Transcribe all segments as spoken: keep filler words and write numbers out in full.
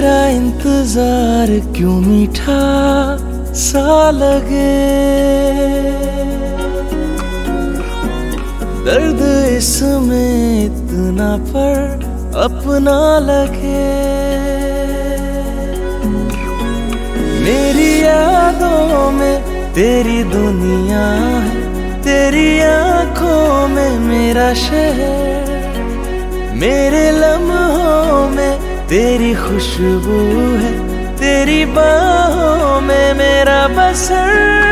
तेरा इंतजार क्यों मीठा सा लगे, दर्द इसमें इतना पर अपना लगे। मेरी यादों में तेरी दुनिया है, तेरी आंखों में मेरा शहर, मेरे लम्हों में तेरी खुशबू है, तेरी बाहों में मेरा बसर।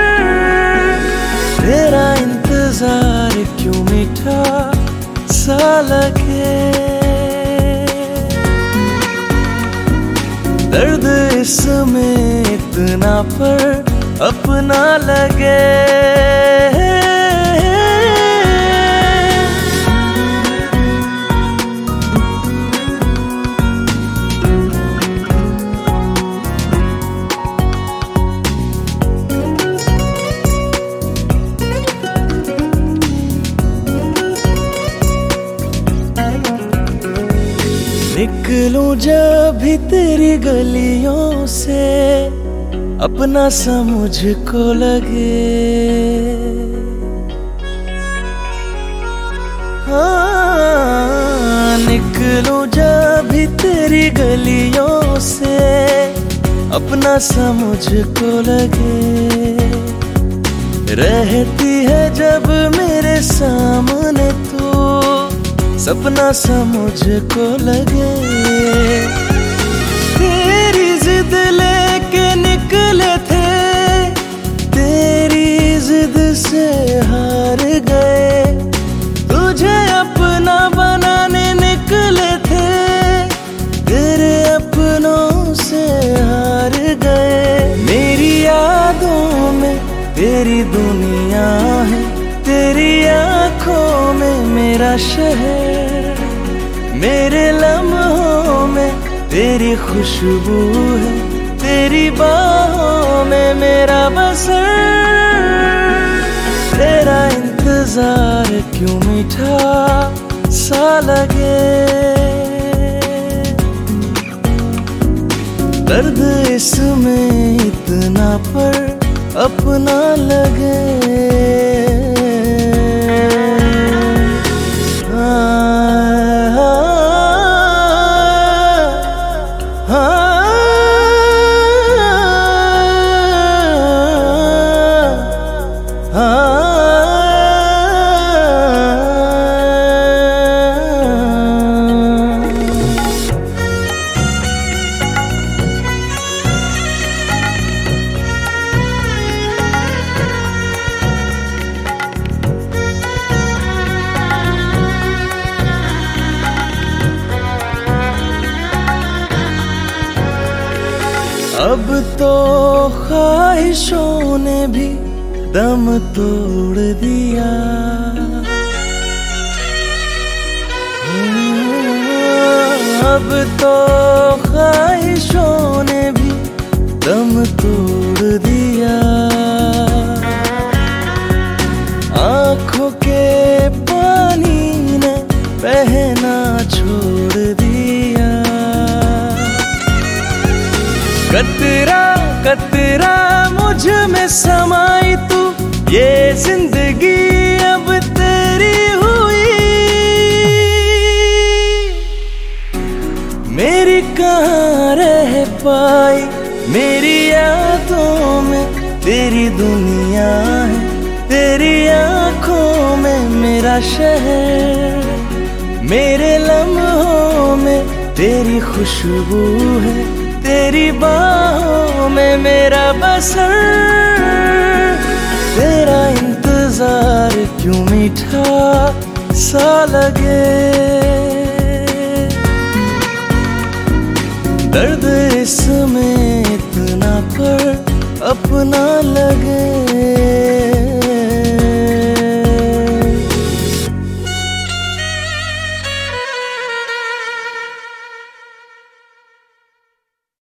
तेरा इंतजार क्यों मीठा सा लगे, दर्द इसमें इतना पर अपना लगे। निकलूं जब भी तेरी गलियों से, अपना सा मुझको लगे। हाँ, निकलूं जब भी तेरी गलियों से, अपना सा मुझको लगे। रहती है जब मेरे सामने तू, सपना सा मुझको लगे। तेरी जिद लेके निकले थे, तेरी जिद से हार गए। तुझे अपना बनाने निकले थे, तेरे अपनों से हार गए। मेरी यादों में तेरी दुनिया है, तेरी आंखों में मेरा शहर, मेरे लम्हों में तेरी खुशबू है, तेरी बाहों में मेरा बसर। तेरा इंतजार क्यों मीठा सा लगे, दर्द इसमें इतना पर अपना लगे। अब तो ख्वाहिशों ने भी दम तोड़ दिया। अब तो ख्वाहिशों ने भी दम तोड़ दिया। आँखों के पानी ने बहना छोड़ दिया। कतरा कतरा मुझ में समाई तू, ये जिंदगी अब तेरी हुई। मेरी कहाँ रह पाई, मेरी यादों में तेरी दुनिया है, तेरी आंखों में मेरा शहर, मेरे लम्हों में तेरी खुशबू है, तेरी बाहों में मेरा बसर। तेरा इंतजार क्यों मीठा सा लगे,